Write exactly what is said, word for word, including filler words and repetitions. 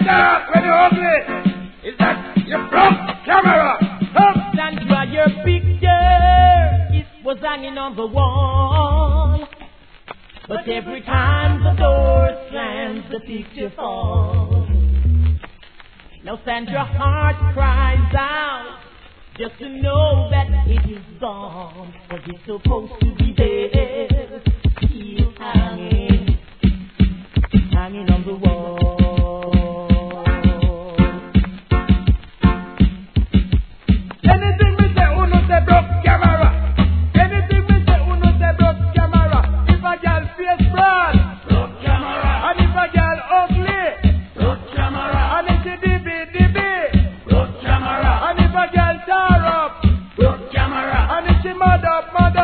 dark when you're ugly is that you broke camera. Up. Sandra, your picture it was hanging on the wall, but every time the door slams, the picture falls. Now Sandra's heart cries out just to know that it is gone, but it's supposed to be there, still hanging, hanging on the wall. Anything me say, uno say broke camera. Anything me say, uno say broke camera. If a girl face broad, broke camera. And if a girl ugly, broke camera. And if she dibby dibby, broke camera. And if a girl tar up, broke camera. And if she mad up, mad up.